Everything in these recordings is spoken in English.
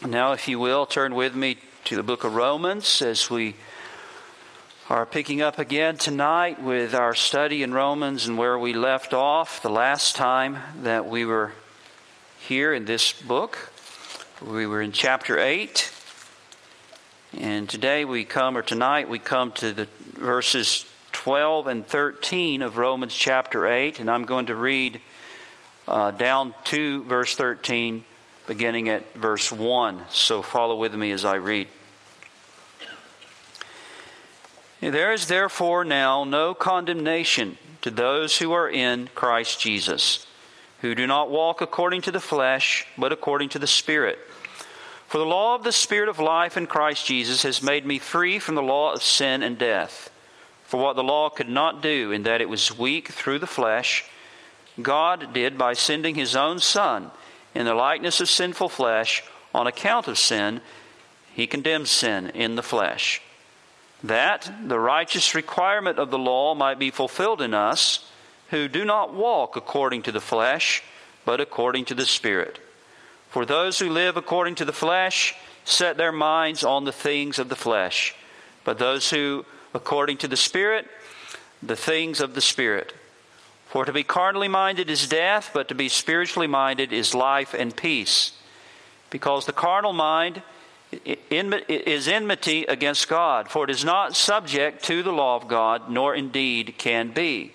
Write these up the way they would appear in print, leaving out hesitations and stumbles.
Now, if you will, turn with me to the book of Romans as we are picking up again tonight with our study in Romans and where we left off the last time that we were here in this book. We were in chapter 8. And tonight we come to the verses 12 and 13 of Romans chapter 8. And I'm going to read down to verse 13, beginning at verse 1. So follow with me as I read. There is therefore now no condemnation to those who are in Christ Jesus, who do not walk according to the flesh, but according to the Spirit. For the law of the Spirit of life in Christ Jesus has made me free from the law of sin and death. For what the law could not do, in that it was weak through the flesh, God did by sending His own Son in the likeness of sinful flesh. On account of sin, He condemned sin in the flesh, that the righteous requirement of the law might be fulfilled in us, who do not walk according to the flesh, but according to the Spirit. For those who live according to the flesh set their minds on the things of the flesh, but those who according to the Spirit, the things of the Spirit. For to be carnally minded is death, but to be spiritually minded is life and peace. Because the carnal mind is enmity against God, for it is not subject to the law of God, nor indeed can be.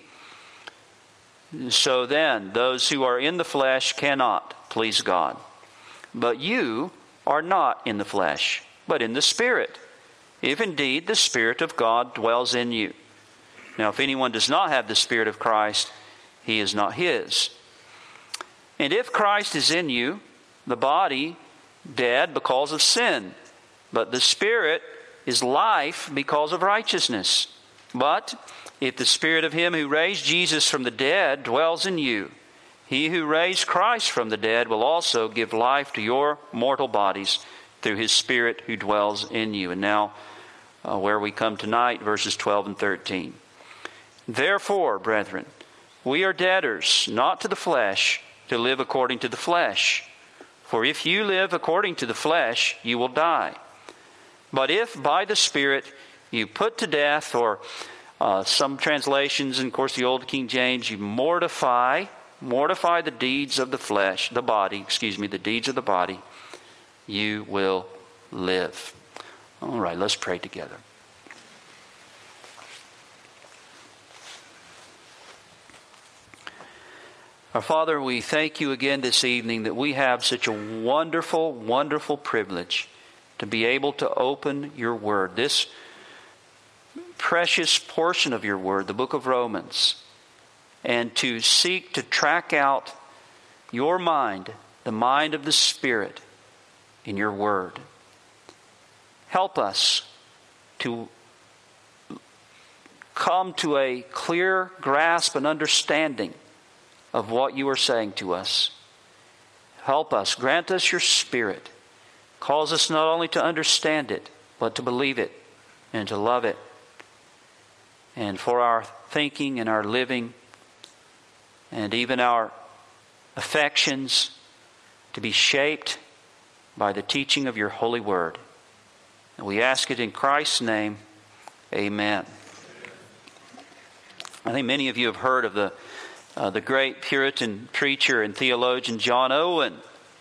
So then, those who are in the flesh cannot please God. But you are not in the flesh, but in the Spirit, if indeed the Spirit of God dwells in you. Now, if anyone does not have the Spirit of Christ, he is not his. And if Christ is in you, the body dead because of sin, but the Spirit is life because of righteousness. But if the Spirit of Him who raised Jesus from the dead dwells in you, He who raised Christ from the dead will also give life to your mortal bodies through His Spirit who dwells in you. And now, where we come tonight, verses 12 and 13. Therefore, brethren, we are debtors, not to the flesh, to live according to the flesh. For if you live according to the flesh, you will die. But if by the Spirit you put to death, or some translations, and of course the Old King James, you mortify the deeds of the flesh, the deeds of the body, you will live. All right, let's pray together. Our Father, we thank you again this evening that we have such a wonderful, wonderful privilege to be able to open your Word, this precious portion of your Word, the book of Romans, and to seek to track out your mind, the mind of the Spirit, in your Word. Help us to come to a clear grasp and understanding of what you are saying to us. Help us, grant us your Spirit. Cause us not only to understand it, but to believe it and to love it. And for our thinking and our living and even our affections to be shaped by the teaching of your holy word. And we ask it in Christ's name. Amen. I think many of you have heard of the great Puritan preacher and theologian John Owen.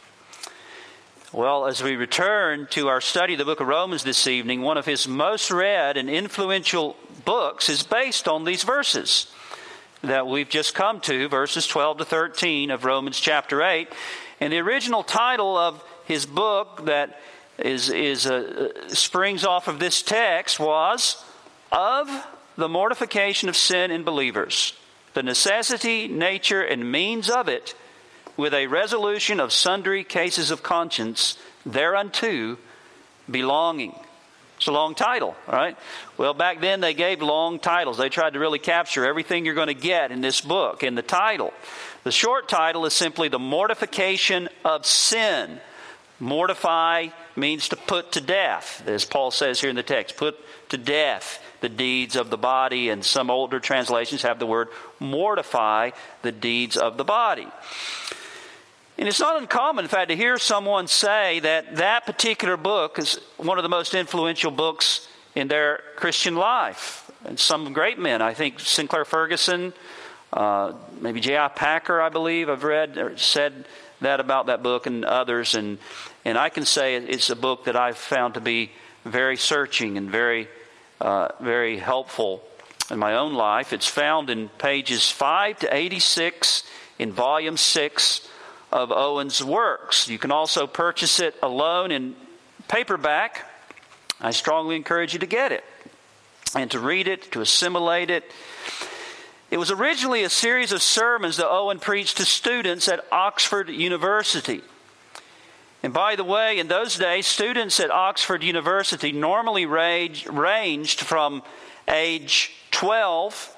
Well, as we return to our study of the book of Romans this evening, one of his most read and influential books is based on these verses that we've just come to, verses 12 to 13 of Romans chapter 8. And the original title of his book that springs off of this text was Of the Mortification of Sin in Believers, the Necessity, Nature, and Means of It, with a resolution of sundry cases of conscience thereunto belonging. It's a long title, all right? Well, back then they gave long titles. They tried to really capture everything you're going to get in this book in the title. The short title is simply The Mortification of Sin. Mortify means to put to death, as Paul says here in the text. Put to death the deeds of the body, and some older translations have the word mortify the deeds of the body. And it's not uncommon, in fact, to hear someone say that that particular book is one of the most influential books in their Christian life. And some great men, I think Sinclair Ferguson, maybe J.I. Packer, I believe, I've read or said that about that book, and others. And I can say it's a book that I've found to be very searching and very helpful in my own life. It's found in pages 5 to 86 in volume 6 of Owen's works. You can also purchase it alone in paperback. I strongly encourage you to get it and to read it, to assimilate it. It was originally a series of sermons that Owen preached to students at Oxford University. And by the way, in those days, students at Oxford University normally ranged from age 12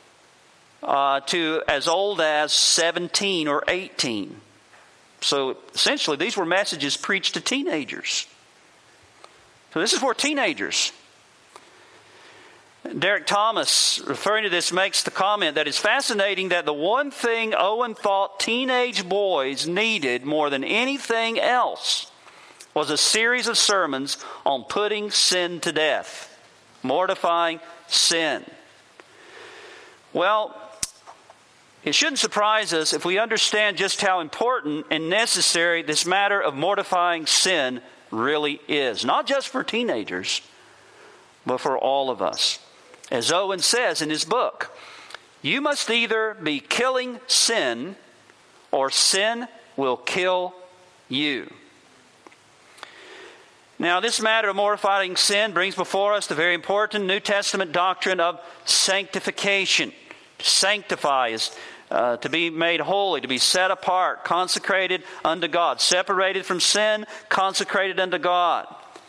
to as old as 17 or 18. So essentially, these were messages preached to teenagers. So this is for teenagers. Derek Thomas, referring to this, makes the comment that it's fascinating that the one thing Owen thought teenage boys needed more than anything else was a series of sermons on putting sin to death, mortifying sin. Well, it shouldn't surprise us if we understand just how important and necessary this matter of mortifying sin really is. Not just for teenagers, but for all of us. As Owen says in his book, you must either be killing sin or sin will kill you. Now, this matter of mortifying sin brings before us the very important New Testament doctrine of sanctification. To sanctify is to be made holy, to be set apart, consecrated unto God, separated from sin, consecrated unto God.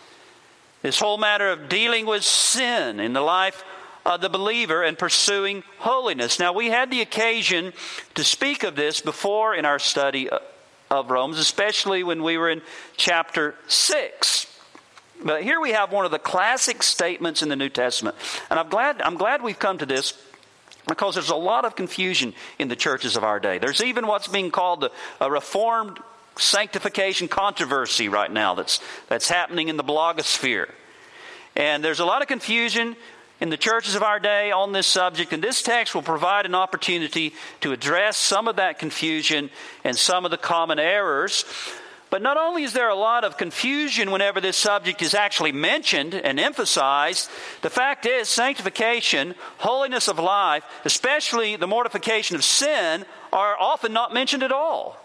This whole matter of dealing with sin in the life of the believer and pursuing holiness. Now, we had the occasion to speak of this before in our study of Romans, especially when we were in chapter 6. But here we have one of the classic statements in the New Testament. And I'm glad we've come to this, because there's a lot of confusion in the churches of our day. There's even what's being called a Reformed sanctification controversy right now that's happening in the blogosphere. And there's a lot of confusion in the churches of our day on this subject, and this text will provide an opportunity to address some of that confusion and some of the common errors. But not only is there a lot of confusion whenever this subject is actually mentioned and emphasized, the fact is sanctification, holiness of life, especially the mortification of sin, are often not mentioned at all.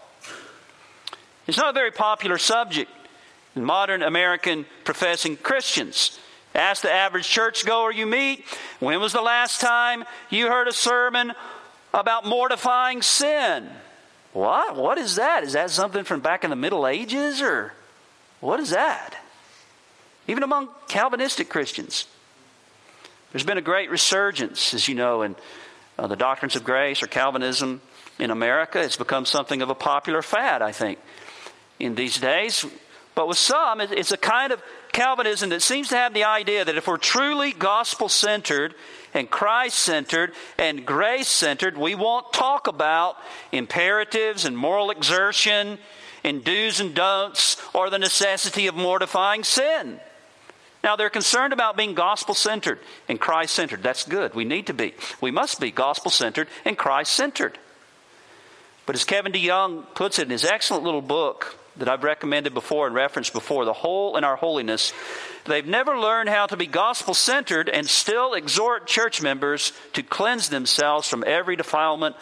It's not a very popular subject in modern American professing Christians. Ask the average churchgoer you meet, when was the last time you heard a sermon about mortifying sin? What? What is that? Is that something from back in the Middle Ages, or what is that? Even among Calvinistic Christians. There's been a great resurgence, as you know, in the doctrines of grace or Calvinism in America. It's become something of a popular fad, I think, in these days. But with some, it's a kind of Calvinism that seems to have the idea that if we're truly gospel-centered and Christ-centered and grace-centered, we won't talk about imperatives and moral exertion and do's and don'ts or the necessity of mortifying sin. Now, they're concerned about being gospel-centered and Christ-centered. That's good. We need to be. We must be gospel-centered and Christ-centered. But as Kevin DeYoung puts it in his excellent little book that I've recommended before and referenced before, The Whole in Our Holiness, they've never learned how to be gospel-centered and still exhort church members to cleanse themselves from every defilement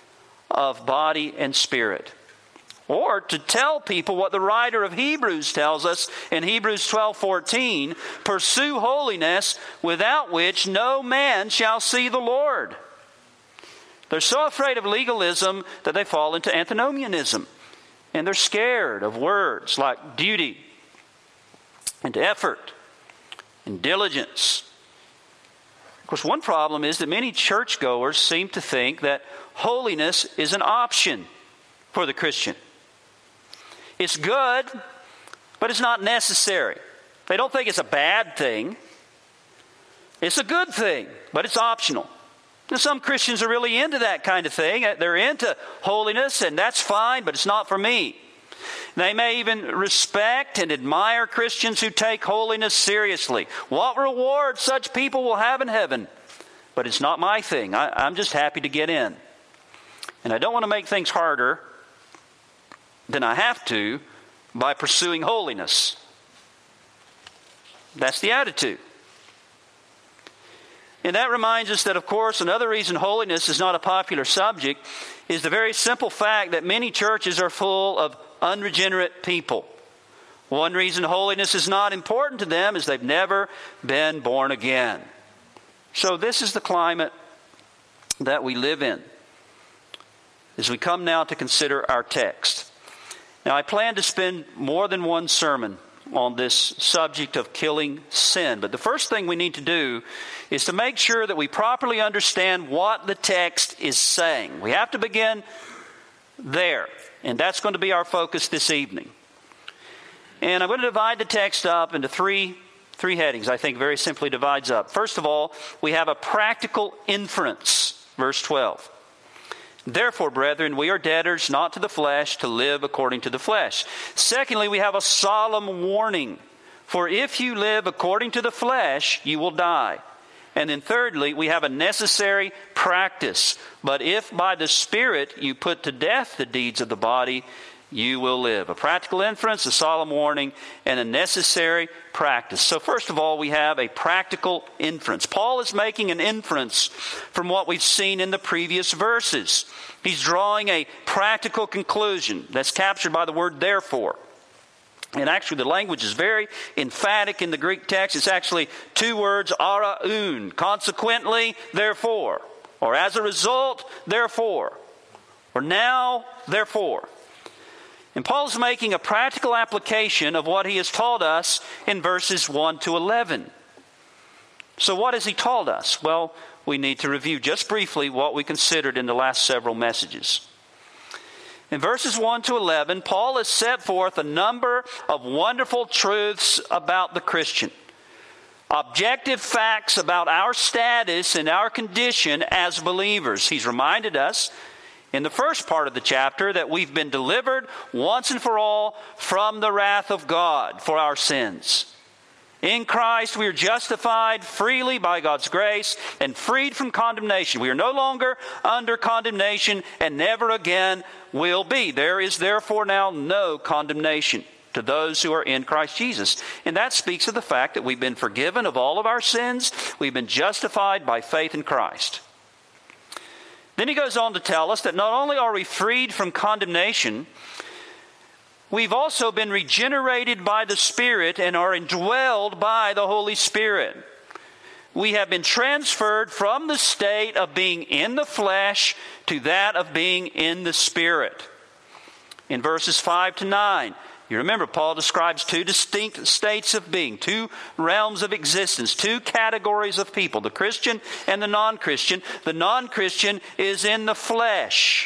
of body and spirit. Or to tell people what the writer of Hebrews tells us in Hebrews 12:14, pursue holiness, without which no man shall see the Lord. They're so afraid of legalism that they fall into antinomianism. And they're scared of words like duty and effort and diligence. Of course, one problem is that many churchgoers seem to think that holiness is an option for the Christian. It's good, but it's not necessary. They don't think it's a bad thing. It's a good thing, but it's optional. Now, some Christians are really into that kind of thing. They're into holiness, and that's fine, but it's not for me. They may even respect and admire Christians who take holiness seriously. What reward such people will have in heaven. But it's not my thing. I'm just happy to get in. And I don't want to make things harder than I have to by pursuing holiness. That's the attitude. And that reminds us that, of course, another reason holiness is not a popular subject is the very simple fact that many churches are full of unregenerate people. One reason holiness is not important to them is they've never been born again. So this is the climate that we live in as we come now to consider our text. Now, I plan to spend more than one sermon on this subject of killing sin. But the first thing we need to do is to make sure that we properly understand what the text is saying. We have to begin there. And that's going to be our focus this evening. And I'm going to divide the text up into three headings, I think very simply divides up. First of all, we have a practical inference, verse 12. Therefore, brethren, we are debtors not to the flesh to live according to the flesh. Secondly, we have a solemn warning. For if you live according to the flesh, you will die. And then thirdly, we have a necessary practice. But if by the Spirit you put to death the deeds of the body, you will live. A practical inference, a solemn warning, and a necessary practice. So first of all, we have a practical inference. Paul is making an inference from what we've seen in the previous verses. He's drawing a practical conclusion that's captured by the word therefore. And actually the language is very emphatic in the Greek text. It's actually two words, araun, consequently, therefore. Or as a result, therefore. Or now, therefore. And Paul's making a practical application of what he has taught us in verses 1 to 11. So what has he taught us? Well, we need to review just briefly what we considered in the last several messages. In verses 1 to 11, Paul has set forth a number of wonderful truths about the Christian. Objective facts about our status and our condition as believers. He's reminded us in the first part of the chapter that we've been delivered once and for all from the wrath of God for our sins. In Christ we are justified freely by God's grace and freed from condemnation. We are no longer under condemnation and never again will be. There is therefore now no condemnation to those who are in Christ Jesus. And that speaks of the fact that we've been forgiven of all of our sins. We've been justified by faith in Christ. Then he goes on to tell us that not only are we freed from condemnation, we've also been regenerated by the Spirit and are indwelled by the Holy Spirit. We have been transferred from the state of being in the flesh to that of being in the Spirit. In verses 5 to 9, you remember Paul describes two distinct states of being, two realms of existence, two categories of people, the Christian and the non-Christian. The non-Christian is in the flesh.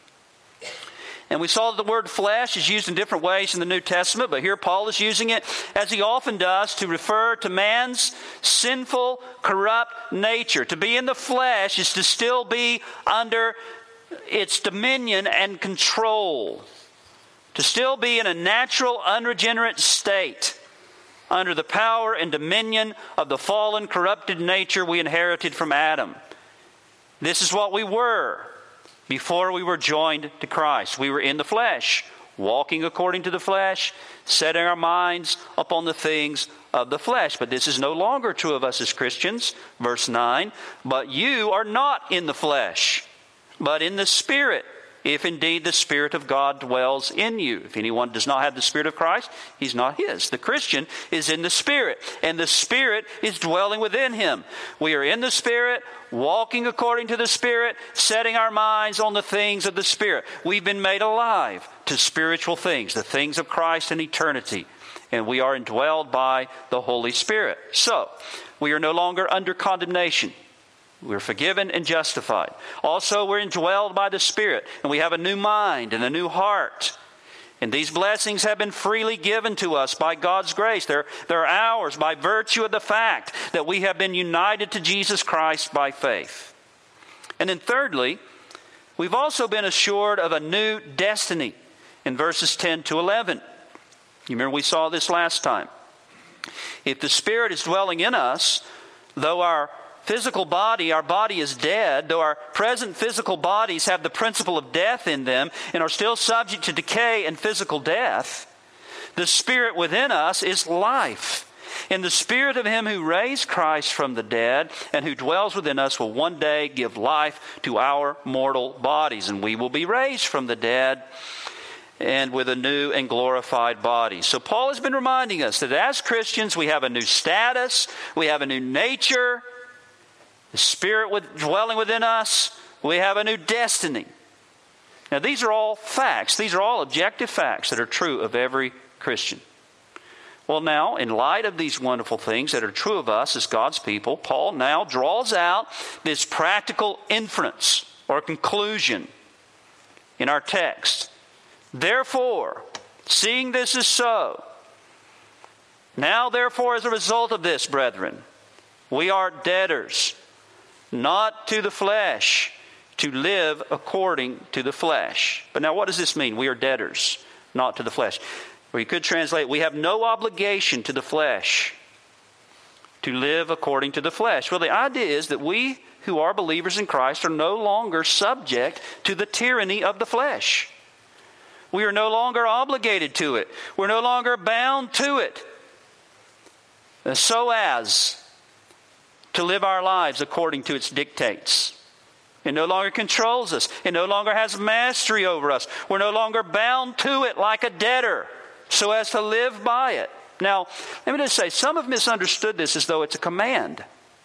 And we saw that the word flesh is used in different ways in the New Testament, but here Paul is using it, as he often does, to refer to man's sinful, corrupt nature. To be in the flesh is to still be under its dominion and control. To still be in a natural, unregenerate state under the power and dominion of the fallen, corrupted nature we inherited from Adam. This is what we were before we were joined to Christ. We were in the flesh, walking according to the flesh, setting our minds upon the things of the flesh. But this is no longer true of us as Christians. Verse 9, but you are not in the flesh, but in the Spirit, if indeed the Spirit of God dwells in you. If anyone does not have the Spirit of Christ, he's not his. The Christian is in the Spirit, and the Spirit is dwelling within him. We are in the Spirit, walking according to the Spirit, setting our minds on the things of the Spirit. We've been made alive to spiritual things, the things of Christ and eternity, and we are indwelled by the Holy Spirit. So, we are no longer under condemnation. We're forgiven and justified. Also, we're indwelled by the Spirit, and we have a new mind and a new heart. And these blessings have been freely given to us by God's grace. They're ours by virtue of the fact that we have been united to Jesus Christ by faith. And then thirdly, we've also been assured of a new destiny in verses 10 to 11. You remember we saw this last time. If the Spirit is dwelling in us, though our physical body, our body is dead, though our present physical bodies have the principle of death in them and are still subject to decay and physical death, the Spirit within us is life. And the Spirit of Him who raised Christ from the dead and who dwells within us will one day give life to our mortal bodies, and we will be raised from the dead and with a new and glorified body. So Paul has been reminding us that as Christians we have a new status, we have a new nature, the Spirit dwelling within us, we have a new destiny. Now these are all facts. These are all objective facts that are true of every Christian. Well now, in light of these wonderful things that are true of us as God's people, Paul now draws out this practical inference or conclusion in our text. Therefore, seeing this is so, now therefore as a result of this, brethren, we are debtors, not to the flesh, to live according to the flesh. But now what does this mean? We are debtors, not to the flesh. Or you could translate, we have no obligation to the flesh to live according to the flesh. Well, the idea is that we who are believers in Christ are no longer subject to the tyranny of the flesh. We are no longer obligated to it. We're no longer bound to it, so as to live our lives according to its dictates. It no longer controls us. It no longer has mastery over us. We're no longer bound to it like a debtor, so as to live by it. Now, let me just say, some have misunderstood this as though it's a command.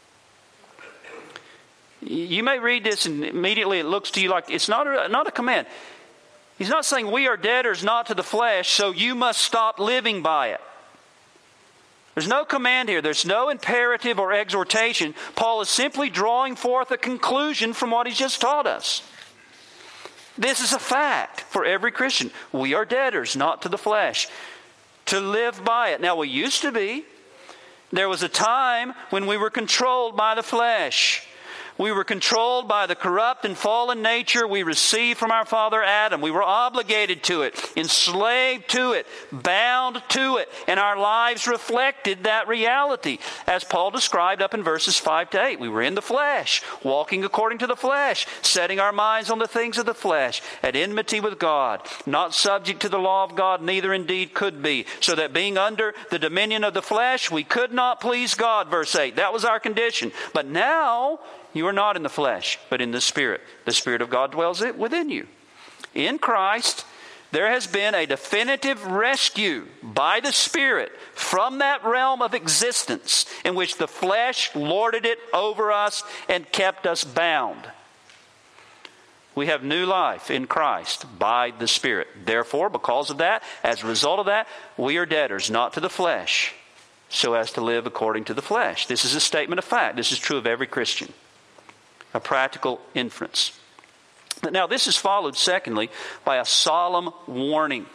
You may read this and immediately it looks to you like it's not a command. He's not saying we are debtors not to the flesh, so you must stop living by it. There's no command here. There's no imperative or exhortation. Paul is simply drawing forth a conclusion from what he's just taught us. This is a fact for every Christian. We are debtors, not to the flesh, to live by it. Now, we used to be. There was a time when we were controlled by the flesh. We were controlled by the corrupt and fallen nature we received from our father Adam. We were obligated to it, enslaved to it, bound to it, and our lives reflected that reality. As Paul described up in verses 5 to 8, we were in the flesh, walking according to the flesh, setting our minds on the things of the flesh, at enmity with God, not subject to the law of God, neither indeed could be, so that being under the dominion of the flesh, we could not please God, verse 8. That was our condition. But now, you are not in the flesh, but in the Spirit. The Spirit of God dwells within you. In Christ, there has been a definitive rescue by the Spirit from that realm of existence in which the flesh lorded it over us and kept us bound. We have new life in Christ by the Spirit. Therefore, because of that, as a result of that, we are debtors, not to the flesh, so as to live according to the flesh. This is a statement of fact. This is true of every Christian. A practical inference. Now, this is followed, secondly, by a solemn warning.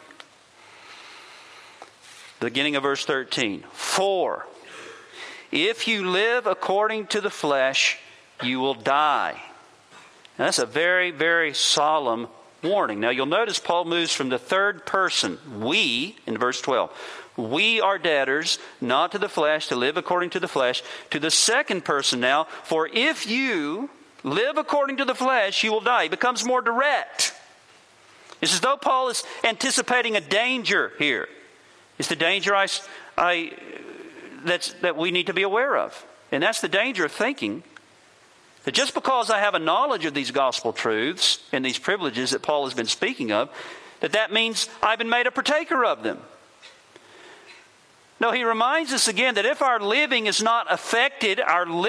Beginning of verse 13. For if you live according to the flesh, you will die. Now, that's a very, very solemn warning. Now, you'll notice Paul moves from the third person, we, in verse 12. We are debtors, not to the flesh, to live according to the flesh, to the second person now. For if you live according to the flesh, you will die. It becomes more direct. It's as though Paul is anticipating a danger here. It's the danger that we need to be aware of. And that's the danger of thinking that just because I have a knowledge of these gospel truths and these privileges that Paul has been speaking of, that means I've been made a partaker of them. No, he reminds us again that if our living is not affected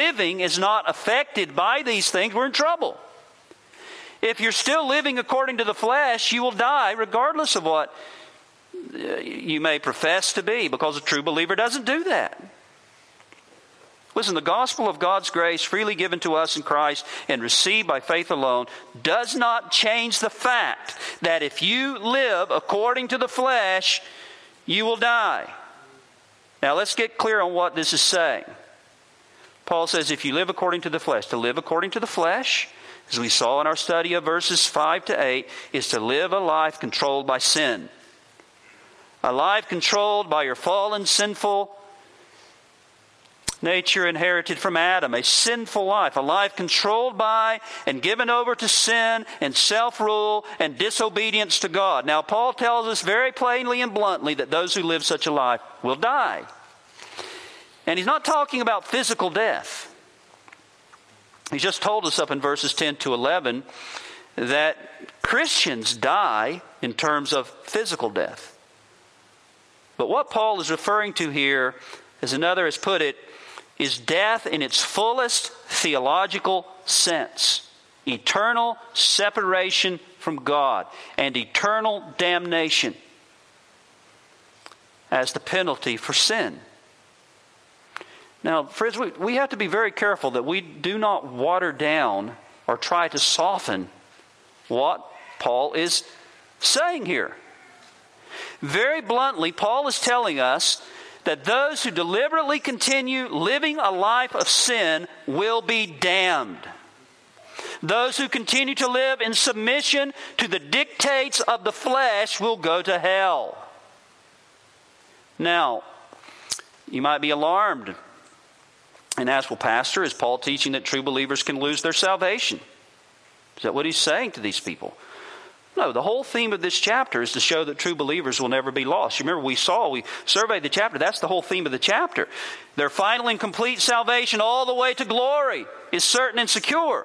by these things, we're in trouble. If you're still living according to the flesh, you will die regardless of what you may profess to be, because a true believer doesn't do that. Listen, the gospel of God's grace freely given to us in Christ and received by faith alone does not change the fact that if you live according to the flesh, you will die. Now let's get clear on what this is saying. Paul says if you live according to the flesh, to live according to the flesh, as we saw in our study of verses 5 to 8, is to live a life controlled by sin. A life controlled by your fallen, sinful nature inherited from Adam. A sinful life. A life controlled by and given over to sin and self-rule and disobedience to God. Now, Paul tells us very plainly and bluntly that those who live such a life will die. And he's not talking about physical death. He's just told us up in verses 10 to 11 that Christians die in terms of physical death. But what Paul is referring to here, as another has put it, is death in its fullest theological sense. Eternal separation from God and eternal damnation as the penalty for sin. Now, friends, we have to be very careful that we do not water down or try to soften what Paul is saying here. Very bluntly, Paul is telling us that those who deliberately continue living a life of sin will be damned. Those who continue to live in submission to the dictates of the flesh will go to hell. Now, you might be alarmed and ask, well, Pastor, is Paul teaching that true believers can lose their salvation? Is that what he's saying to these people? No, the whole theme of this chapter is to show that true believers will never be lost. You remember we surveyed the chapter. That's the whole theme of the chapter. Their final and complete salvation all the way to glory is certain and secure.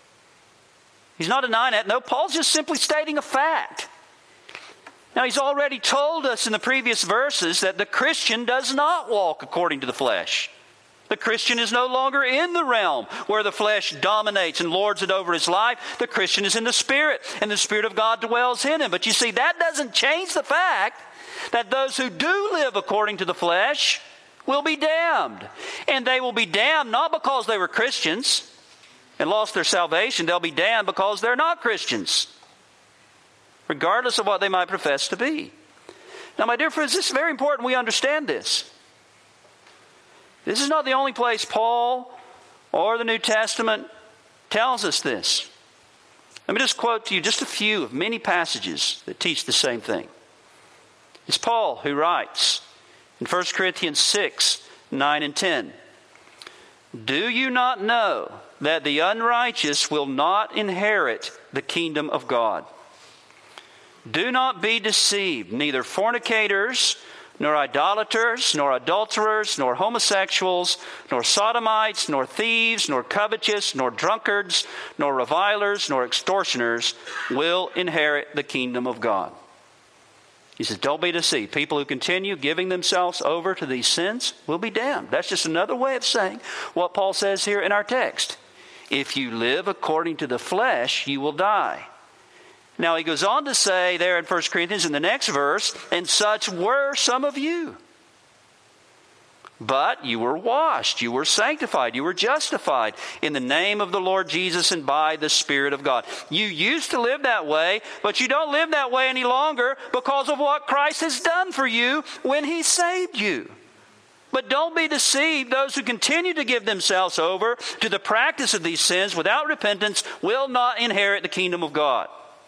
He's not denying that. No, Paul's just simply stating a fact. Now, he's already told us in the previous verses that the Christian does not walk according to the flesh. The Christian is no longer in the realm where the flesh dominates and lords it over his life. The Christian is in the Spirit, and the Spirit of God dwells in him. But you see, that doesn't change the fact that those who do live according to the flesh will be damned. And they will be damned not because they were Christians and lost their salvation. They'll be damned because they're not Christians, regardless of what they might profess to be. Now, my dear friends, it's very important we understand this. This is not the only place Paul or the New Testament tells us this. Let me just quote to you just a few of many passages that teach the same thing. It's Paul who writes in 1 Corinthians 6, 9 and 10. Do you not know that the unrighteous will not inherit the kingdom of God? Do not be deceived, neither fornicators, nor idolaters, nor adulterers, nor homosexuals, nor sodomites, nor thieves, nor covetous, nor drunkards, nor revilers, nor extortioners will inherit the kingdom of God. He says, don't be deceived. People who continue giving themselves over to these sins will be damned. That's just another way of saying what Paul says here in our text. If you live according to the flesh, you will die. Now he goes on to say there in 1 Corinthians in the next verse, and such were some of you. But you were washed, you were sanctified, you were justified in the name of the Lord Jesus and by the Spirit of God. You used to live that way, but you don't live that way any longer because of what Christ has done for you when He saved you. But don't be deceived. Those who continue to give themselves over to the practice of these sins without repentance will not inherit the kingdom of God.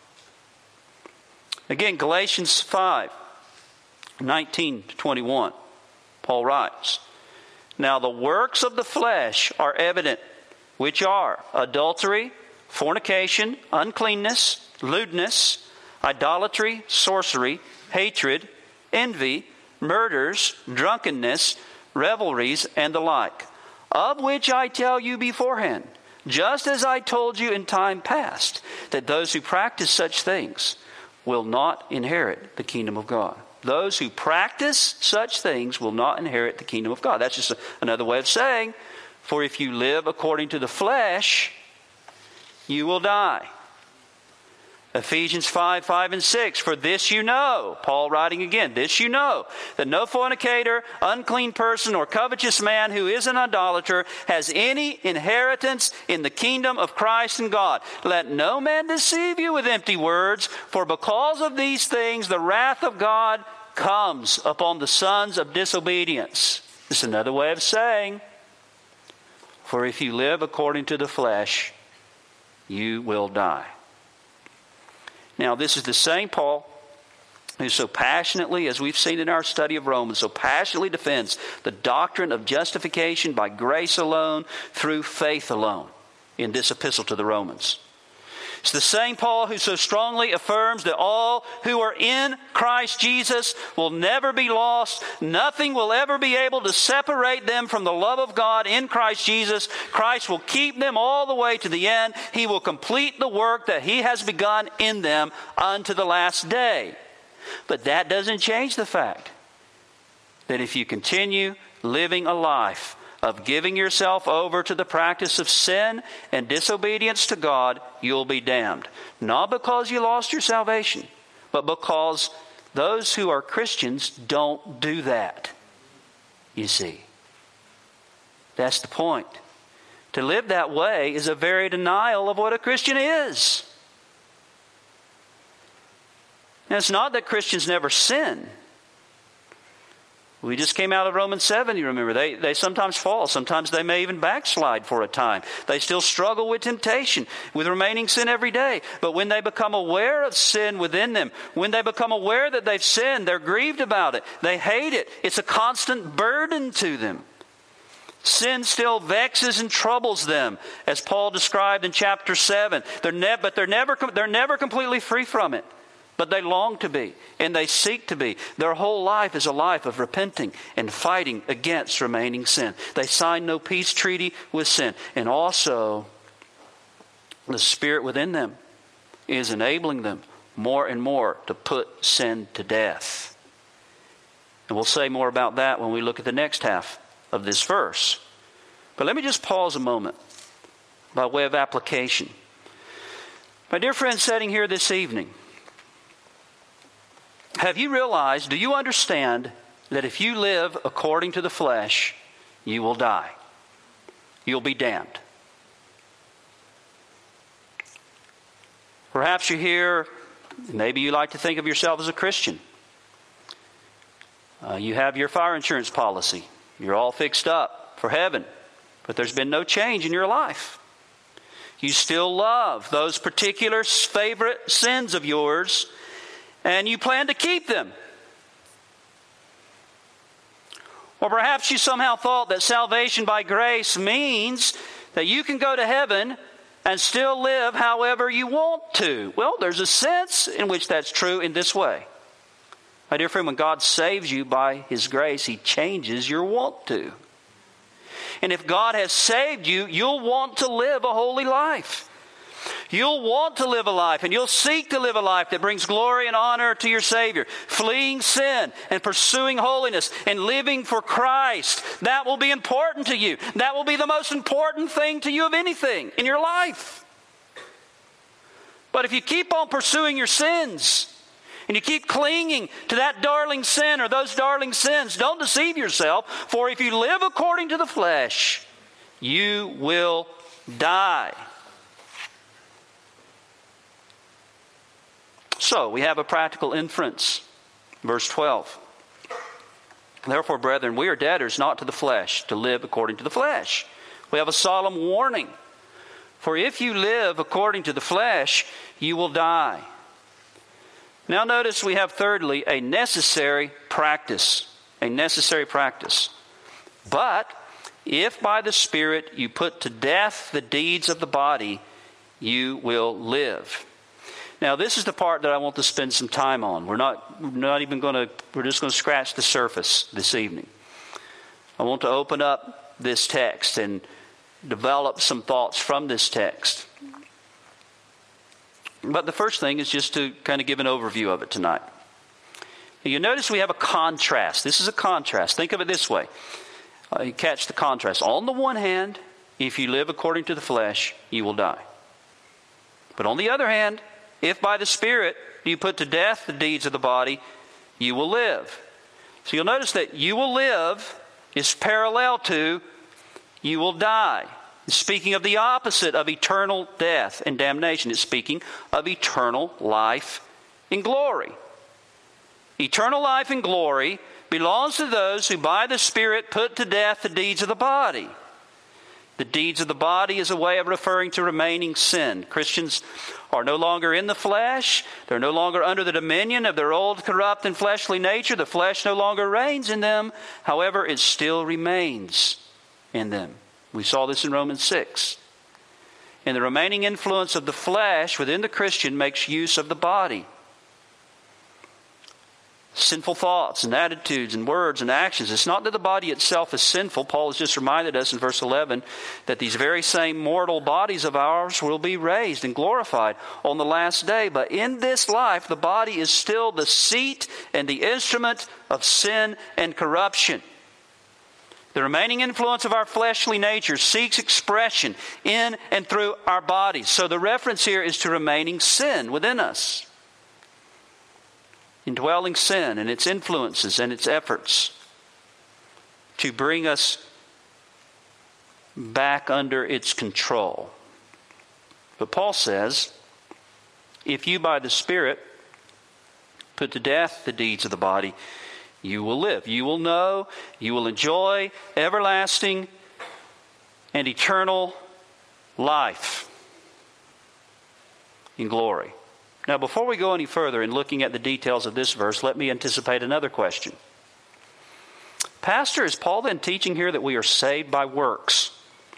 Again, Galatians 5, 19 to 21, Paul writes, now the works of the flesh are evident, which are adultery, fornication, uncleanness, lewdness, idolatry, sorcery, hatred, envy, murders, drunkenness, revelries, and the like, of which I tell you beforehand, just as I told you in time past, that those who practice such things will not inherit the kingdom of God. Those who practice such things will not inherit the kingdom of God. That's just another way of saying, for if you live according to the flesh, you will die. Ephesians 5, 5 and 6, for this you know, Paul writing again, this you know, that no fornicator, unclean person, or covetous man who is an idolater has any inheritance in the kingdom of Christ and God. Let no man deceive you with empty words, for because of these things the wrath of God comes upon the sons of disobedience. This is another way of saying, for if you live according to the flesh, you will die. Now, this is the same Paul who so passionately, as we've seen in our study of Romans, so passionately defends the doctrine of justification by grace alone, through faith alone, in this epistle to the Romans. It's the same Paul who so strongly affirms that all who are in Christ Jesus will never be lost. Nothing will ever be able to separate them from the love of God in Christ Jesus. Christ will keep them all the way to the end. He will complete the work that He has begun in them unto the last day. But that doesn't change the fact that if you continue living a life of giving yourself over to the practice of sin and disobedience to God, you'll be damned. Not because you lost your salvation, but because those who are Christians don't do that. You see, that's the point. To live that way is a very denial of what a Christian is. And it's not that Christians never sin. We just came out of Romans 7, you remember. They sometimes fall. Sometimes they may even backslide for a time. They still struggle with temptation, with remaining sin every day. But when they become aware of sin within them, when they become aware that they've sinned, they're grieved about it. They hate it. It's a constant burden to them. Sin still vexes and troubles them, as Paul described in chapter 7. But they're never completely free from it. But they long to be, and they seek to be. Their whole life is a life of repenting and fighting against remaining sin. They sign no peace treaty with sin. And also, the Spirit within them is enabling them more and more to put sin to death. And we'll say more about that when we look at the next half of this verse. But let me just pause a moment by way of application. My dear friends sitting here this evening, have you realized, do you understand that if you live according to the flesh, you will die? You'll be damned. Perhaps you're here, maybe you like to think of yourself as a Christian. You have your fire insurance policy. You're all fixed up for heaven, but there's been no change in your life. You still love those particular favorite sins of yours, and you plan to keep them. Or perhaps you somehow thought that salvation by grace means that you can go to heaven and still live however you want to. Well, there's a sense in which that's true in this way. My dear friend, when God saves you by His grace, He changes your want to. And if God has saved you, you'll want to live a holy life. You'll want to live a life, and you'll seek to live a life that brings glory and honor to your Savior, fleeing sin and pursuing holiness and living for Christ. That will be important to you. That will be the most important thing to you of anything in your life. But if you keep on pursuing your sins, and you keep clinging to that darling sin or those darling sins, don't deceive yourself, for if you live according to the flesh, you will die. So, we have a practical inference. Verse 12. Therefore, brethren, we are debtors not to the flesh, to live according to the flesh. We have a solemn warning. For if you live according to the flesh, you will die. Now notice we have thirdly a necessary practice. A necessary practice. But if by the Spirit you put to death the deeds of the body, you will live. Now, this is the part that I want to spend some time on. We're just going to scratch the surface this evening. I want to open up this text and develop some thoughts from this text. But the first thing is just to kind of give an overview of it tonight. You notice we have a contrast. This is a contrast. Think of it this way. You catch the contrast. On the one hand, if you live according to the flesh, you will die. But on the other hand, if by the Spirit you put to death the deeds of the body, you will live. So you'll notice that you will live is parallel to you will die. It's speaking of the opposite of eternal death and damnation. It's speaking of eternal life in glory. Eternal life in glory belongs to those who by the Spirit put to death the deeds of the body. The deeds of the body is a way of referring to remaining sin. Christians are no longer in the flesh. They're no longer under the dominion of their old corrupt and fleshly nature. The flesh no longer reigns in them. However, it still remains in them. We saw this in Romans 6. And the remaining influence of the flesh within the Christian makes use of the body. Sinful thoughts and attitudes and words and actions. It's not that the body itself is sinful. Paul has just reminded us in verse 11 that these very same mortal bodies of ours will be raised and glorified on the last day. But in this life, the body is still the seat and the instrument of sin and corruption. The remaining influence of our fleshly nature seeks expression in and through our bodies. So the reference here is to remaining sin within us. Indwelling sin and its influences and its efforts to bring us back under its control. But Paul says, if you by the Spirit put to death the deeds of the body, you will live. You will know, you will enjoy everlasting and eternal life in glory. Now, before we go any further in looking at the details of this verse, let me anticipate another question. Pastor, is Paul then teaching here that we are saved by works?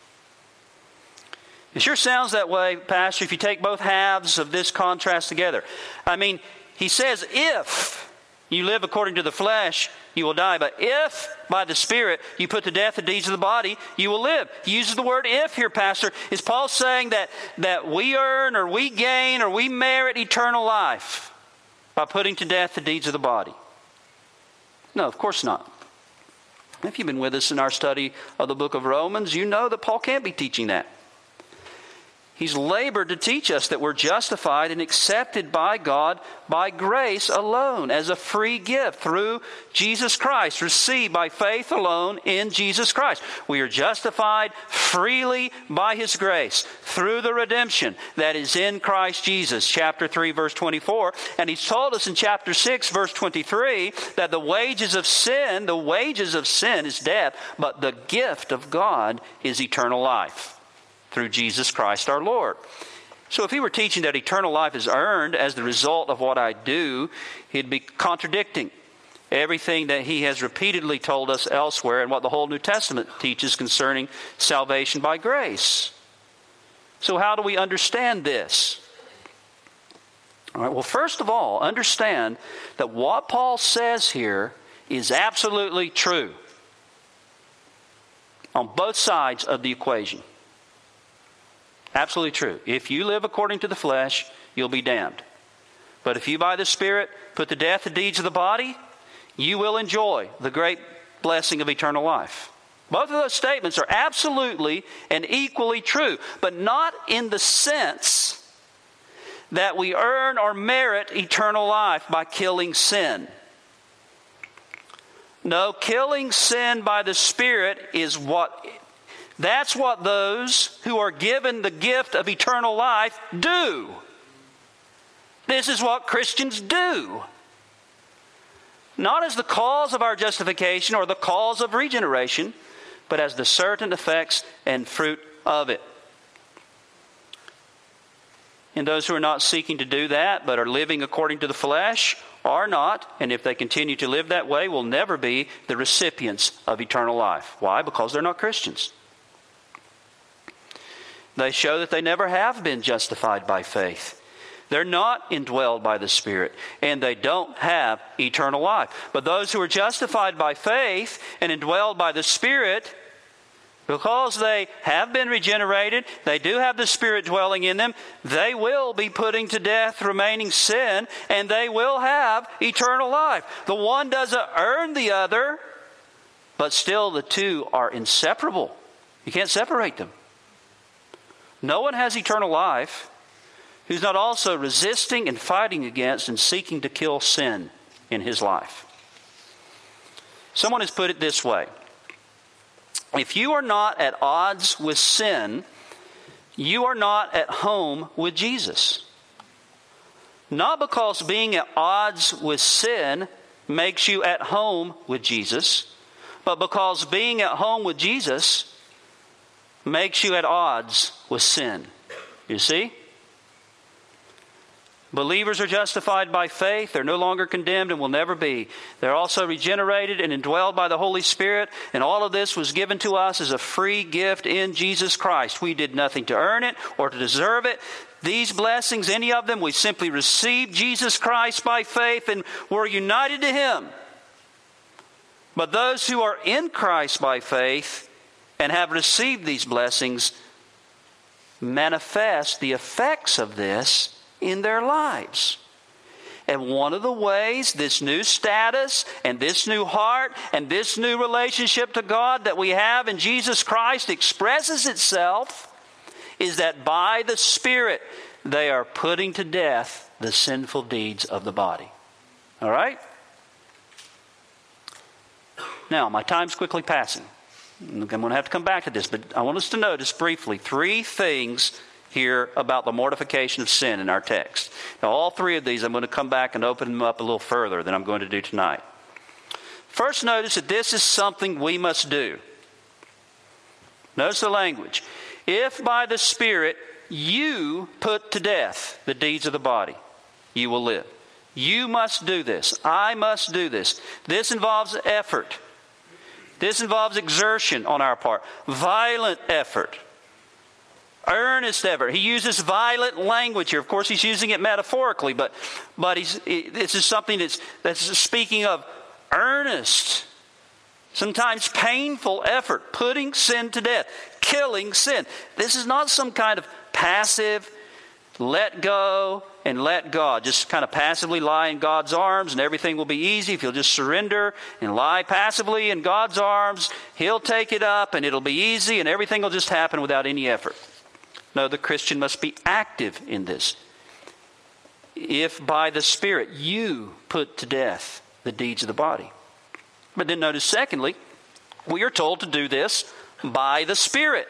It sure sounds that way, Pastor, if you take both halves of this contrast together. I mean, he says, if you live according to the flesh, you will die. But if by the Spirit you put to death the deeds of the body, you will live. He uses the word if here, Pastor. Is Paul saying that we earn or we gain or we merit eternal life by putting to death the deeds of the body? No, of course not. If you've been with us in our study of the book of Romans, you know that Paul can't be teaching that. He's labored to teach us that we're justified and accepted by God by grace alone, as a free gift through Jesus Christ, received by faith alone in Jesus Christ. We are justified freely by His grace through the redemption that is in Christ Jesus. Chapter 3, verse 24. And He's told us in chapter 6, verse 23, that the wages of sin is death, but the gift of God is eternal life through Jesus Christ our Lord. So if he were teaching that eternal life is earned as the result of what I do, he'd be contradicting everything that he has repeatedly told us elsewhere and what the whole New Testament teaches concerning salvation by grace. So how do we understand this? All right, well, first of all, understand that what Paul says here is absolutely true on both sides of the equation. Absolutely true. If you live according to the flesh, you'll be damned. But if you by the Spirit put to death the deeds of the body, you will enjoy the great blessing of eternal life. Both of those statements are absolutely and equally true, but not in the sense that we earn or merit eternal life by killing sin. No, killing sin by the Spirit that's what those who are given the gift of eternal life do. This is what Christians do. Not as the cause of our justification or the cause of regeneration, but as the certain effects and fruit of it. And those who are not seeking to do that, but are living according to the flesh, are not, and if they continue to live that way, will never be the recipients of eternal life. Why? Because they're not Christians. They show that they never have been justified by faith. They're not indwelled by the Spirit, and they don't have eternal life. But those who are justified by faith and indwelled by the Spirit, because they have been regenerated, they do have the Spirit dwelling in them, they will be putting to death remaining sin, and they will have eternal life. The one doesn't earn the other, but still the two are inseparable. You can't separate them. No one has eternal life who's not also resisting and fighting against and seeking to kill sin in his life. Someone has put it this way. If you are not at odds with sin, you are not at home with Jesus. Not because being at odds with sin makes you at home with Jesus, but because being at home with Jesus makes you at odds with sin. You see? Believers are justified by faith. They're no longer condemned and will never be. They're also regenerated and indwelled by the Holy Spirit. And all of this was given to us as a free gift in Jesus Christ. We did nothing to earn it or to deserve it. These blessings, any of them, we simply received Jesus Christ by faith and were united to Him. But those who are in Christ by faith and have received these blessings manifest the effects of this in their lives. And one of the ways this new status and this new heart and this new relationship to God that we have in Jesus Christ expresses itself is that by the Spirit they are putting to death the sinful deeds of the body. All right? Now, my time's quickly passing. I'm going to have to come back to this, but I want us to notice briefly 3 things here about the mortification of sin in our text. Now, all 3 of these, I'm going to come back and open them up a little further than I'm going to do tonight. First, notice that this is something we must do. Notice the language. If by the Spirit you put to death the deeds of the body, you will live. You must do this. I must do this. This involves effort. This involves exertion on our part. Violent effort. Earnest effort. He uses violent language here. Of course, he's using it metaphorically, but this is something that's speaking of earnest, sometimes painful effort, putting sin to death, killing sin. This is not some kind of passive, let go and let God. Just kind of passively lie in God's arms and everything will be easy if you'll just surrender and lie passively in God's arms. He'll take it up and it'll be easy and everything will just happen without any effort. No, the Christian must be active in this. If by the Spirit you put to death the deeds of the body. But then notice secondly, we are told to do this by the Spirit.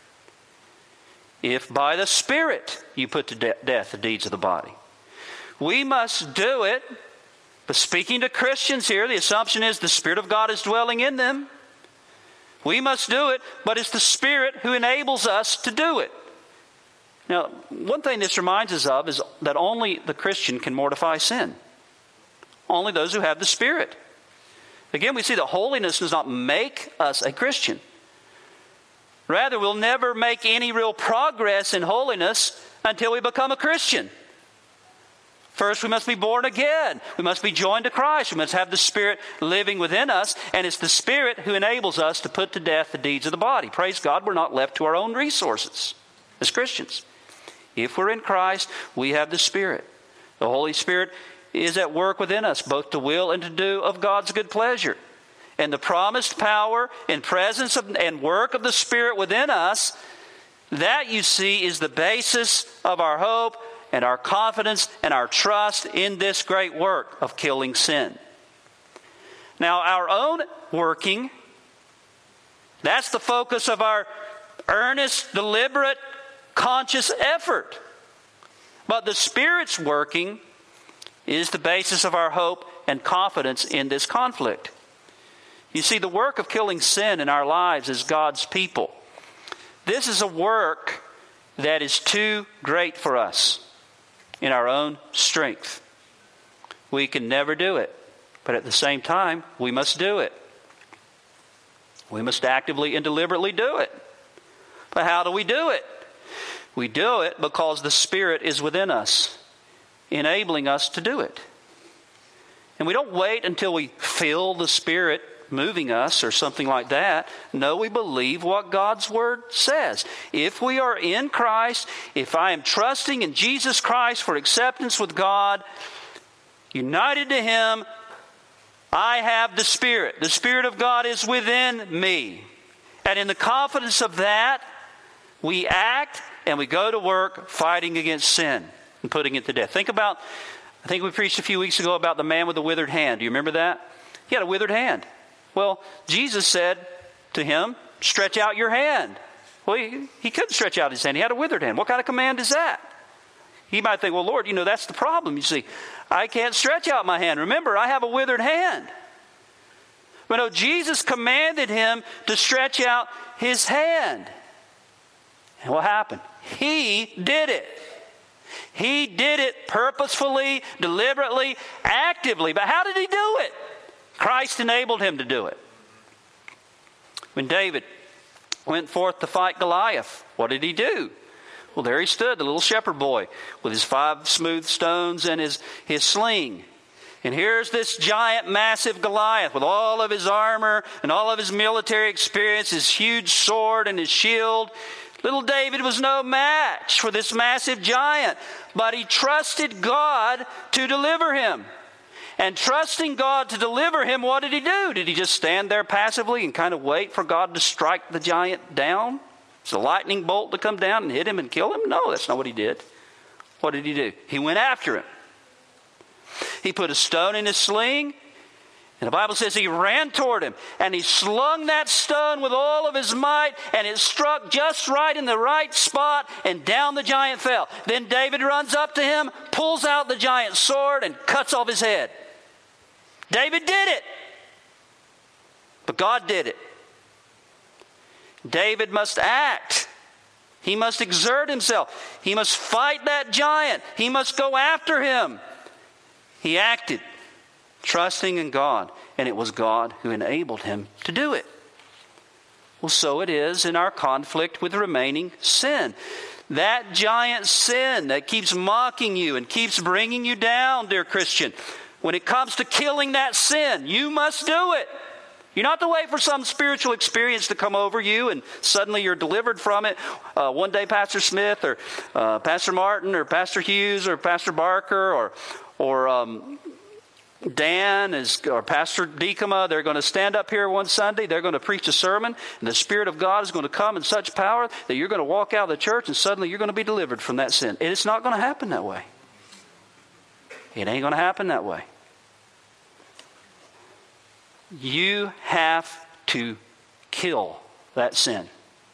If by the Spirit you put to death the deeds of the body. We must do it. But speaking to Christians here, the assumption is the Spirit of God is dwelling in them. We must do it, but it's the Spirit who enables us to do it. Now, one thing this reminds us of is that only the Christian can mortify sin. Only those who have the Spirit. Again, we see that holiness does not make us a Christian. Rather, we'll never make any real progress in holiness until we become a Christian. First, we must be born again. We must be joined to Christ. We must have the Spirit living within us. And it's the Spirit who enables us to put to death the deeds of the body. Praise God, we're not left to our own resources as Christians. If we're in Christ, we have the Spirit. The Holy Spirit is at work within us, both to will and to do of God's good pleasure. And the promised power and presence and work of the Spirit within us, that you see is the basis of our hope and our confidence and our trust in this great work of killing sin. Now, our own working, that's the focus of our earnest, deliberate, conscious effort. But the Spirit's working is the basis of our hope and confidence in this conflict. You see, the work of killing sin in our lives as God's people, this is a work that is too great for us in our own strength. We can never do it, but at the same time, we must do it. We must actively and deliberately do it. But how do we do it? We do it because the Spirit is within us, enabling us to do it. And we don't wait until we feel the Spirit moving us or something like that. No, we believe what God's Word says. If we are in Christ, if I am trusting in Jesus Christ for acceptance with God, united to Him, I have the Spirit. The Spirit of God is within me. And in the confidence of that, we act and we go to work fighting against sin and putting it to death. Think about, I think we preached a few weeks ago about the man with the withered hand. Do you remember that? He had a withered hand. Well, Jesus said to him, stretch out your hand. Well, he couldn't stretch out his hand. He had a withered hand. What kind of command is that? He might think, well, Lord, that's the problem. You see, I can't stretch out my hand. Remember, I have a withered hand. But no, Jesus commanded him to stretch out his hand. And what happened? He did it. He did it purposefully, deliberately, actively. But how did he do it? Christ enabled him to do it. When David went forth to fight Goliath, what did he do? Well, there he stood, the little shepherd boy, with his 5 smooth stones and his sling. And here's this giant, massive Goliath with all of his armor and all of his military experience, his huge sword and his shield. Little David was no match for this massive giant, but he trusted God to deliver him. And trusting God to deliver him, what did he do? Did he just stand there passively and kind of wait for God to strike the giant down? It's a lightning bolt to come down and hit him and kill him? No, that's not what he did. What did he do? He went after him. He put a stone in his sling, and the Bible says he ran toward him, and he slung that stone with all of his might, and it struck just right in the right spot, and down the giant fell. Then David runs up to him, pulls out the giant's sword, and cuts off his head. David did it. But God did it. David must act. He must exert himself. He must fight that giant. He must go after him. He acted, trusting in God, and it was God who enabled him to do it. Well, so it is in our conflict with remaining sin. That giant sin that keeps mocking you and keeps bringing you down, dear Christian, when it comes to killing that sin, you must do it. You're not to wait for some spiritual experience to come over you and suddenly you're delivered from it. One day Pastor Smith or Pastor Martin or Pastor Hughes or Pastor Barker or Dan or Pastor Deekema, they're going to stand up here one Sunday, they're going to preach a sermon, and the Spirit of God is going to come in such power that you're going to walk out of the church and suddenly you're going to be delivered from that sin. And it's not going to happen that way. It ain't going to happen that way. You have to kill that sin.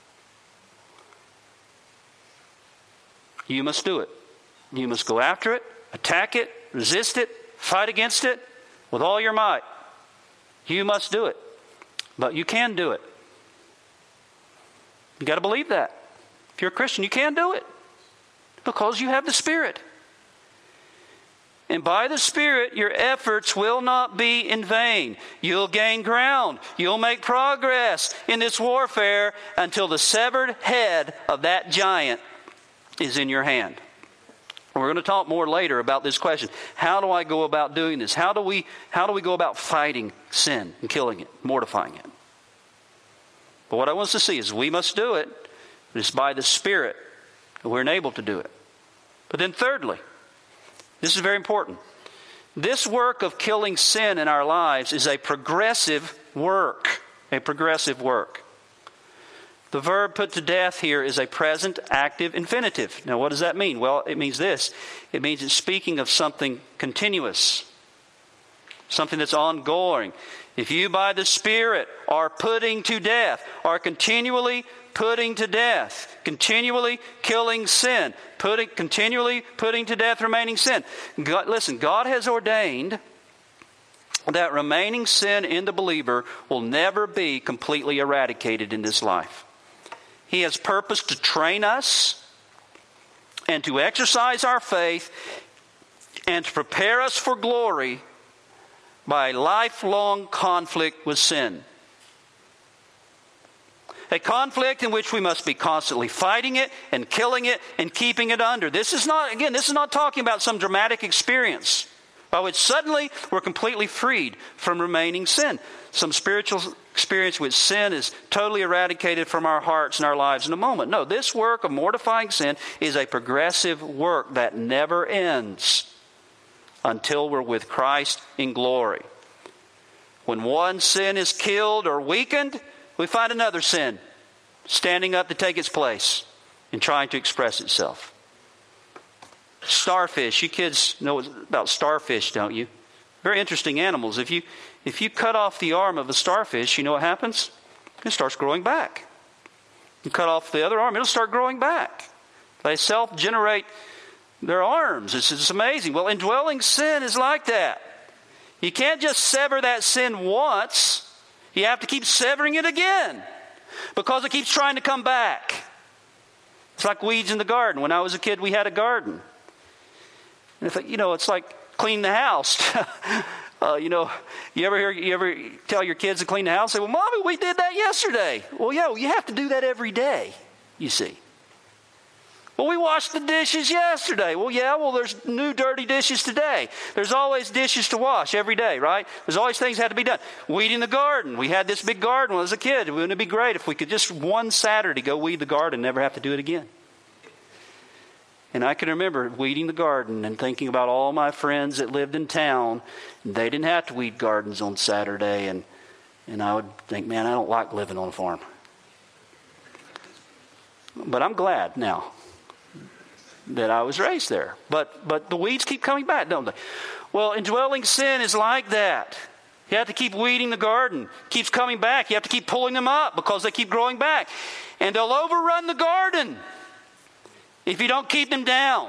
You must do it. You must go after it, attack it, resist it, fight against it with all your might. You must do it. But you can do it. You got to believe that. If you're a Christian, you can do it. Because you have the Spirit. And by the Spirit, your efforts will not be in vain. You'll gain ground. You'll make progress in this warfare until the severed head of that giant is in your hand. And we're going to talk more later about this question. How do I go about doing this? How do we go about fighting sin and killing it, mortifying it? But what I want us to see is we must do it. It's by the Spirit that we're enabled to do it. But then thirdly, this is very important. This work of killing sin in our lives is a progressive work. A progressive work. The verb put to death here is a present active infinitive. Now what does that mean? Well, it means this. It means it's speaking of something continuous. Something that's ongoing. If you by the Spirit are putting to death, are continually putting to death, continually killing sin, continually putting to death remaining sin. Listen, God has ordained that remaining sin in the believer will never be completely eradicated in this life. He has purposed to train us and to exercise our faith and to prepare us for glory by lifelong conflict with sin. A conflict in which we must be constantly fighting it and killing it and keeping it under. This is not talking about some dramatic experience by which suddenly we're completely freed from remaining sin. Some spiritual experience with sin is totally eradicated from our hearts and our lives in a moment. No, this work of mortifying sin is a progressive work that never ends until we're with Christ in glory. When one sin is killed or weakened, we find another sin standing up to take its place and trying to express itself. Starfish. You kids know about starfish, don't you? Very interesting animals. If you cut off the arm of a starfish, you know what happens? It starts growing back. You cut off the other arm, it'll start growing back. They self-generate their arms. It's amazing. Well, indwelling sin is like that. You can't just sever that sin once. You have to keep severing it again because it keeps trying to come back. It's like weeds in the garden. When I was a kid, we had a garden. And it's like clean the house. You ever tell your kids to clean the house? Say, well, Mommy, we did that yesterday. Well, yeah, you have to do that every day, you see. Well, we washed the dishes yesterday. Well, yeah, there's new dirty dishes today. There's always dishes to wash every day, right? There's always things that have to be done. Weeding the garden. We had this big garden when I was a kid. Wouldn't it be great if we could just one Saturday go weed the garden and never have to do it again? And I can remember weeding the garden and thinking about all my friends that lived in town. They didn't have to weed gardens on Saturday. And I would think, man, I don't like living on a farm. But I'm glad now that I was raised there. But the weeds keep coming back, don't they? Well, indwelling sin is like that. You have to keep weeding the garden. It keeps coming back. You have to keep pulling them up because they keep growing back. And they'll overrun the garden if you don't keep them down.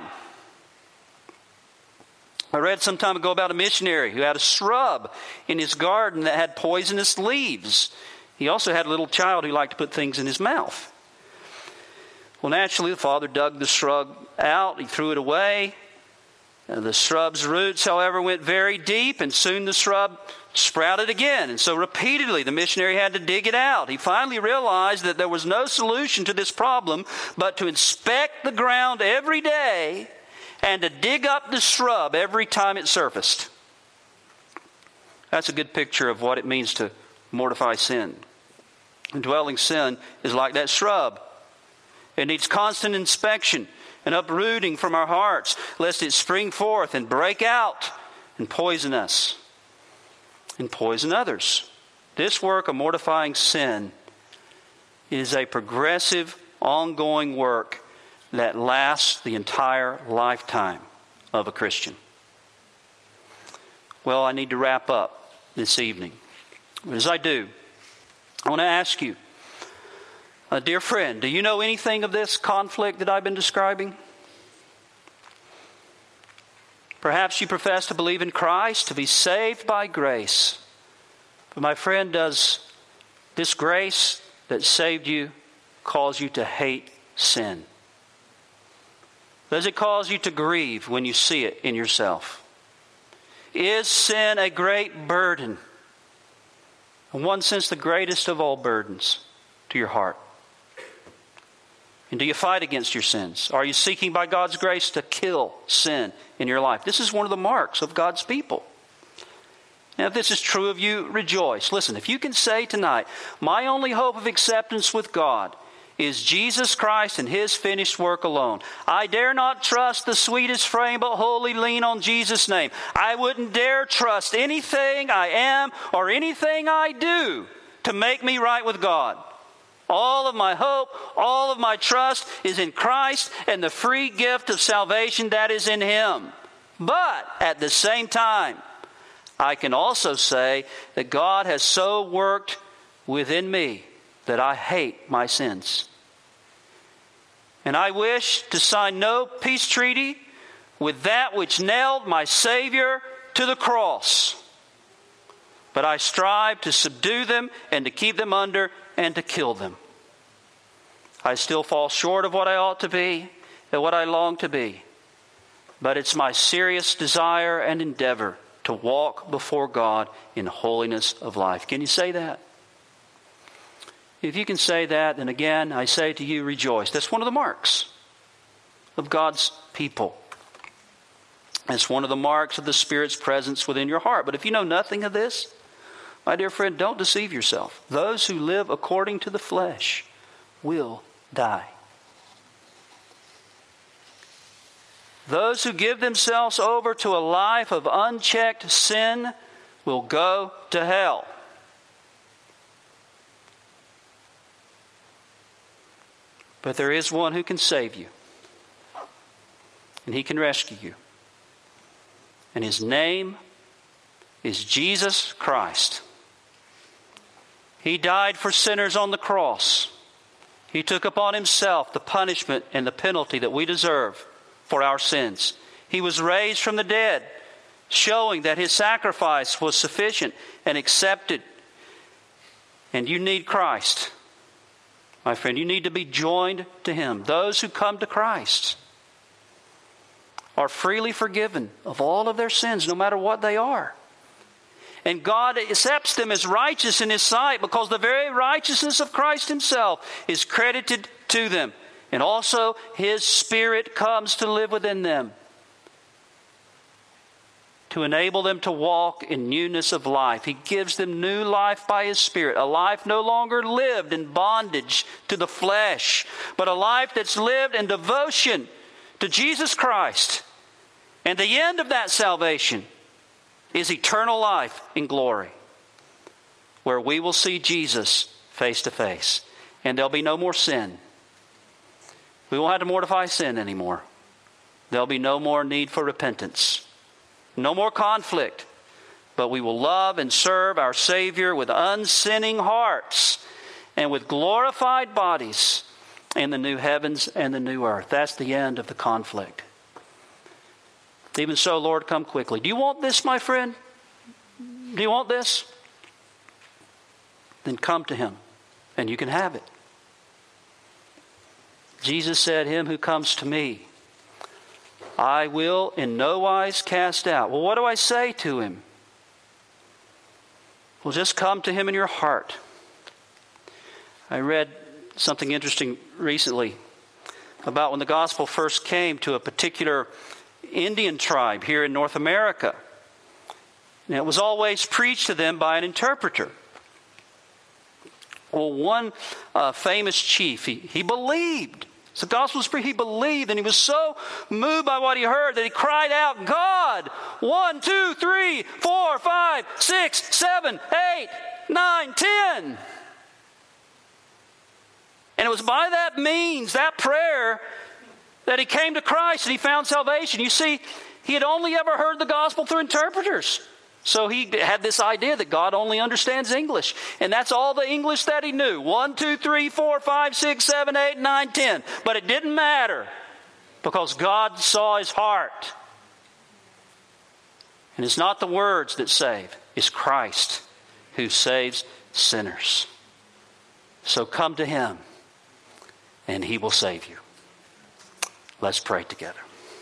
I read some time ago about a missionary who had a shrub in his garden that had poisonous leaves. He also had a little child who liked to put things in his mouth. Well, naturally, the father dug the shrub out. He threw it away. The shrub's roots, however, went very deep, and soon the shrub sprouted again. And so repeatedly, the missionary had to dig it out. He finally realized that there was no solution to this problem but to inspect the ground every day and to dig up the shrub every time it surfaced. That's a good picture of what it means to mortify sin. Indwelling sin is like that shrub. It needs constant inspection and uprooting from our hearts, lest it spring forth and break out and poison us and poison others. This work of mortifying sin is a progressive, ongoing work that lasts the entire lifetime of a Christian. Well, I need to wrap up this evening. As I do, I want to ask you, dear friend, do you know anything of this conflict that I've been describing? Perhaps you profess to believe in Christ, to be saved by grace. But my friend, does this grace that saved you cause you to hate sin? Does it cause you to grieve when you see it in yourself? Is sin a great burden? In one sense, the greatest of all burdens to your heart? And do you fight against your sins? Are you seeking by God's grace to kill sin in your life? This is one of the marks of God's people. Now, if this is true of you, rejoice. Listen, if you can say tonight, my only hope of acceptance with God is Jesus Christ and His finished work alone. I dare not trust the sweetest frame, but wholly lean on Jesus' name. I wouldn't dare trust anything I am or anything I do to make me right with God. All of my hope, all of my trust is in Christ and the free gift of salvation that is in Him. But at the same time, I can also say that God has so worked within me that I hate my sins. And I wish to sign no peace treaty with that which nailed my Savior to the cross. But I strive to subdue them and to keep them under and to kill them. I still fall short of what I ought to be and what I long to be. But it's my serious desire and endeavor to walk before God in holiness of life. Can you say that? If you can say that, then again, I say to you, rejoice. That's one of the marks of God's people. It's one of the marks of the Spirit's presence within your heart. But if you know nothing of this, my dear friend, don't deceive yourself. Those who live according to the flesh will die. Those who give themselves over to a life of unchecked sin will go to hell. But there is one who can save you. And He can rescue you. And His name is Jesus Christ. He died for sinners on the cross. He took upon Himself the punishment and the penalty that we deserve for our sins. He was raised from the dead, showing that His sacrifice was sufficient and accepted. And you need Christ. my friend. You need to be joined to Him. Those who come to Christ are freely forgiven of all of their sins, no matter what they are. And God accepts them as righteous in His sight because the very righteousness of Christ Himself is credited to them. And also His Spirit comes to live within them, to enable them to walk in newness of life. He gives them new life by His Spirit, a life no longer lived in bondage to the flesh, but a life that's lived in devotion to Jesus Christ. And the end of that salvation is eternal life in glory, where we will see Jesus face to face. And there'll be no more sin. We won't have to mortify sin anymore. There'll be no more need for repentance. No more conflict. But we will love and serve our Savior with unsinning hearts and with glorified bodies in the new heavens and the new earth. That's the end of the conflict. Even so, Lord, come quickly. Do you want this, my friend? Do you want this? Then come to Him, and you can have it. Jesus said, "Him who comes to me, I will in no wise cast out." Well, what do I say to him? Well, just come to Him in your heart. I read something interesting recently about when the gospel first came to a particular Indian tribe here in North America. And it was always preached to them by an interpreter. Well, one famous chief, he believed. So the gospel was preached. He believed, and he was so moved by what he heard that he cried out, "God, 1, 2, 3, 4, 5, 6, 7, 8, 9, 10. And it was by that means, that prayer, that he came to Christ and he found salvation. You see, he had only ever heard the gospel through interpreters. So he had this idea that God only understands English. And that's all the English that he knew. 1, 2, 3, 4, 5, 6, 7, 8, 9, 10. But it didn't matter because God saw his heart. And it's not the words that save. It's Christ who saves sinners. So come to Him and He will save you. Let's pray together.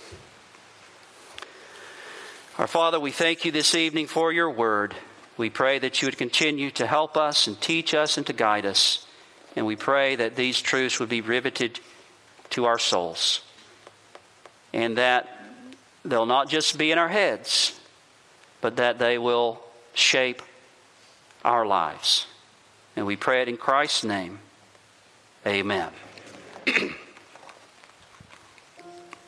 Our Father, we thank You this evening for Your word. We pray that You would continue to help us and teach us and to guide us. And we pray that these truths would be riveted to our souls. And that they'll not just be in our heads, but that they will shape our lives. And we pray it in Christ's name. Amen.